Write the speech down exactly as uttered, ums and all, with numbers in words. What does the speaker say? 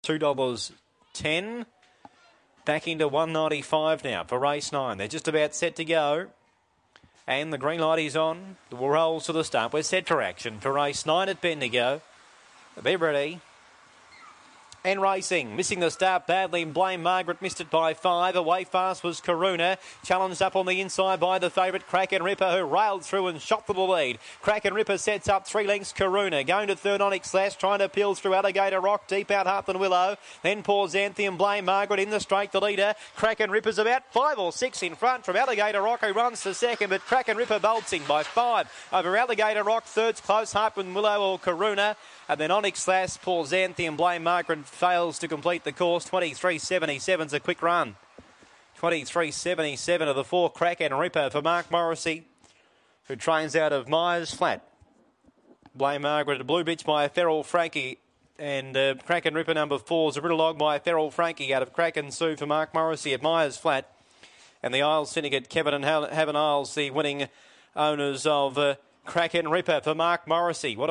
two dollars ten. Back into one ninety-five now for race nine. They're just about set to go. And the green light is on. The rolls to the start. We're set for action for race nine at Bendigo. Be ready. And racing, missing the start badly. Blame Margaret missed it by five. Away fast was Karuna, challenged up on the inside by the favourite Kraken Ripper, who railed through and shot for the lead. Kraken Ripper sets up three lengths. Karuna going to third Onyx Slash, trying to peel through Alligator Rock, deep out Hearth and Willow. Then poor Xanthium. Blame Margaret in the straight, the leader. Kraken Ripper's about five or six in front from Alligator Rock, who runs to second, but Kraken Ripper bolts in by five over Alligator Rock. Third's close, Hearth and Willow or Karuna. And then Onyx Slash, Paul Xanthium. Blame Margaret fails to complete the course. twenty-three seventy-seven's a quick run. twenty-three seventy-seven of the four Kraken Ripper for Mark Morrissey, who trains out of Myers Flat. Blame Margaret, a blue bitch by Feral Frankie. And uh, Kraken Ripper number four is a riddle log by Feral Frankie out of Kraken Sue for Mark Morrissey at Myers Flat. And the Isles Syndicate, Kevin and Haven Isles, the winning owners of uh, Kraken Ripper for Mark Morrissey. What a